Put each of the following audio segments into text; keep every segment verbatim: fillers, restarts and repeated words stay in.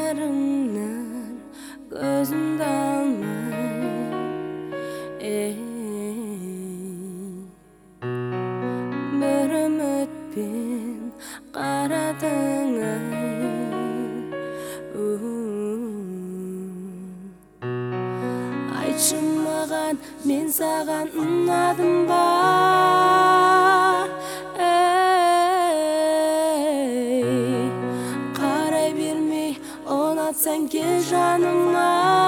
жанарыңнан көзімді алмай, бір үмітпен қарадың ай, айтшы маған, мен саған ұнадым ба? Қарай бермей ұнатсаң кел жаныма.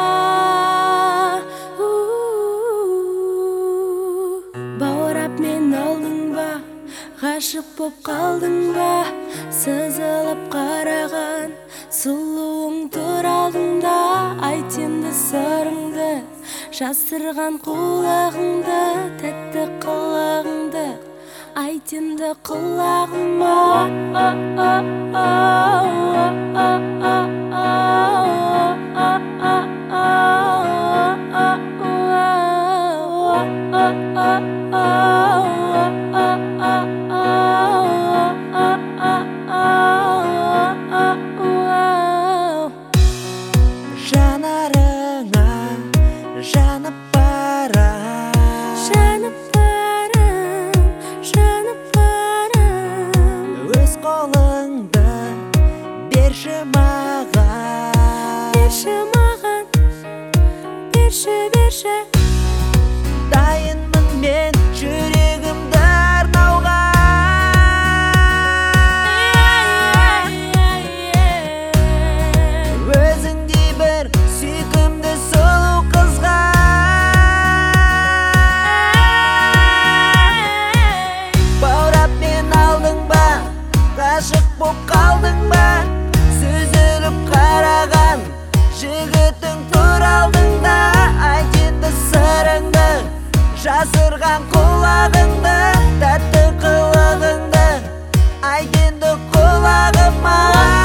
Баурап мен алдың ба, ғашық боп қалдың ба? Сызылып қараған сұлуың тұр алдыңда. Айт енді сырыңды, жасырған құлағыңды, тәтті қылығыңды айт енді құлағыма. Жанарыңа жанып барам, Жанып барам, жанып барам. өз қолыңды берші маған, Берші маған, берші, берші. дайынмын мен жүрегімді арнауға. Өзіңдей бір сүйкімді сұлу қызға. Баурап мен алдың ба, ғашық боп қалдың ба? Сүзіліп қараған жігітің тұр алдыңда. Айт енді сырыңды, жасырған құлағыңды, тәтті қылығыңды айт енді құлағыма.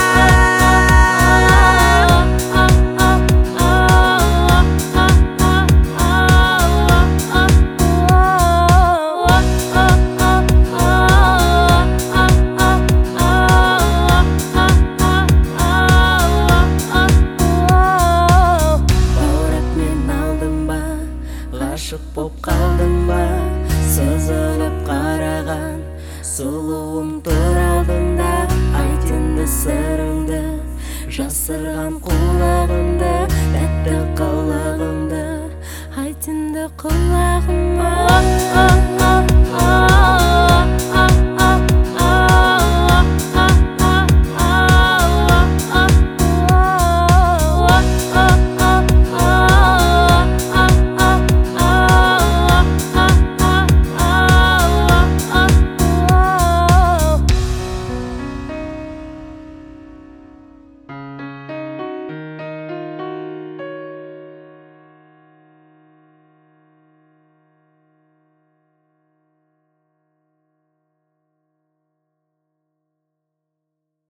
Баурап мен алдың ба, ғашық боп қалдың ба? Сызылып қараған сұлуың тұр алдыңда. Айт енді сырыңды, жасырған құлағыңды, тәтті қылығыңды айт енді құлағыма.